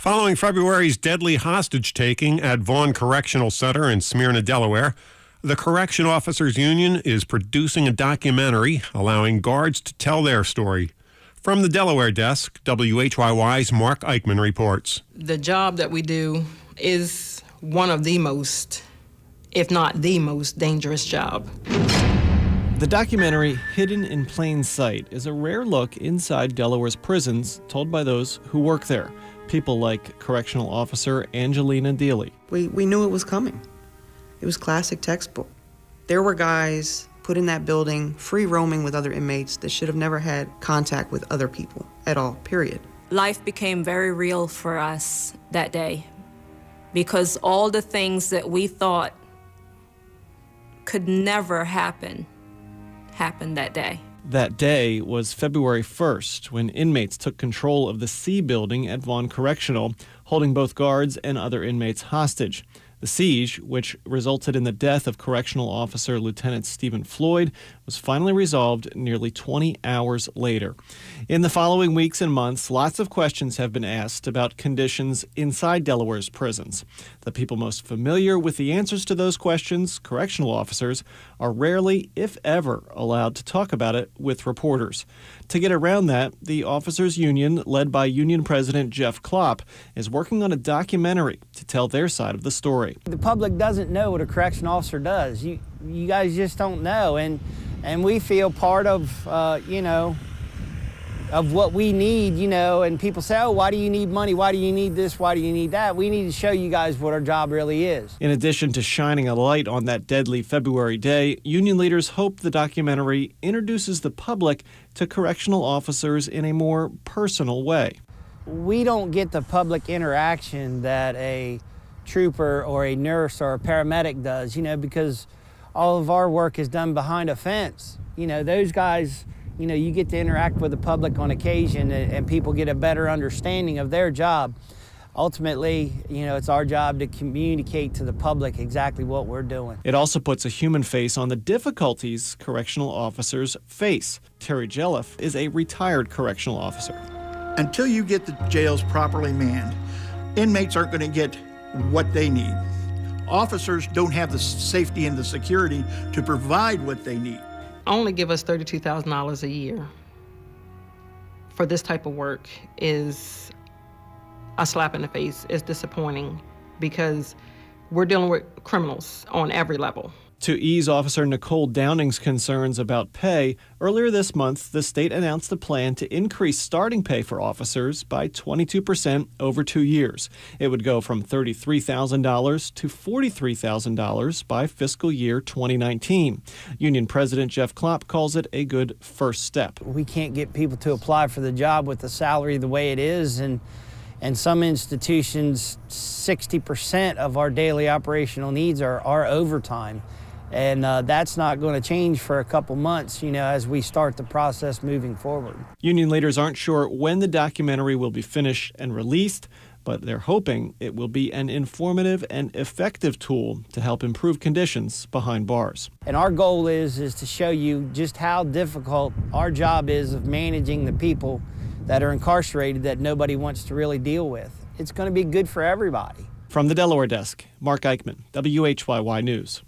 Following February's deadly hostage-taking at Vaughn Correctional Center in Smyrna, Delaware, the Correction Officers Union is producing a documentary allowing guards to tell their story. From the Delaware desk, WHYY's Mark Eichman reports. The job that we do is one of the most, if not the most, dangerous job. The documentary, Hidden in Plain Sight, is a rare look inside Delaware's prisons told by those who work there. People like Correctional Officer Angelina Dealey. We knew it was coming. It was classic textbook. There were guys put in that building free roaming with other inmates that should have never had contact with other people at all, period. Life became very real for us that day because all the things that we thought could never happen happened that day. That day was February 1st, when inmates took control of the C building at Vaughn Correctional, holding both guards and other inmates hostage. The siege, which resulted in the death of Correctional Officer Lieutenant Stephen Floyd, was finally resolved nearly 20 hours later. In the following weeks and months, lots of questions have been asked about conditions inside Delaware's prisons. The people most familiar with the answers to those questions, correctional officers, are rarely, if ever, allowed to talk about it with reporters. To get around that, the Officers Union, led by Union President Jeff Klopp, is working on a documentary to tell their side of the story. The public doesn't know what a correctional officer does. You guys just don't know, and we feel part of, of what we need, and people say, oh, why do you need money? Why do you need this? Why do you need that? We need to show you guys what our job really is. In addition to shining a light on that deadly February day, union leaders hope the documentary introduces the public to correctional officers in a more personal way. We don't get the public interaction that a trooper or a nurse or a paramedic does, because all of our work is done behind a fence. Those guys, you get to interact with the public on occasion and people get a better understanding of their job. Ultimately, it's our job to communicate to the public exactly what we're doing. It also puts a human face on the difficulties correctional officers face. Terry Jelliff is a retired correctional officer. Until you get the jails properly manned, inmates aren't going to get what they need. Officers don't have the safety and the security to provide what they need. Only give us $32,000 a year for this type of work is a slap in the face. It's disappointing because we're dealing with criminals on every level. To ease Officer Nicole Downing's concerns about pay, earlier this month, the state announced a plan to increase starting pay for officers by 22% over 2 years. It would go from $33,000 to $43,000 by fiscal year 2019. Union President Jeff Klopp calls it a good first step. We can't get people to apply for the job with the salary the way it is, and some institutions, 60% of our daily operational needs are overtime. And that's not going to change for a couple months, as we start the process moving forward. Union leaders aren't sure when the documentary will be finished and released, but they're hoping it will be an informative and effective tool to help improve conditions behind bars. And our goal is to show you just how difficult our job is of managing the people that are incarcerated that nobody wants to really deal with. It's going to be good for everybody. From the Delaware desk, Mark Eichman, WHYY News.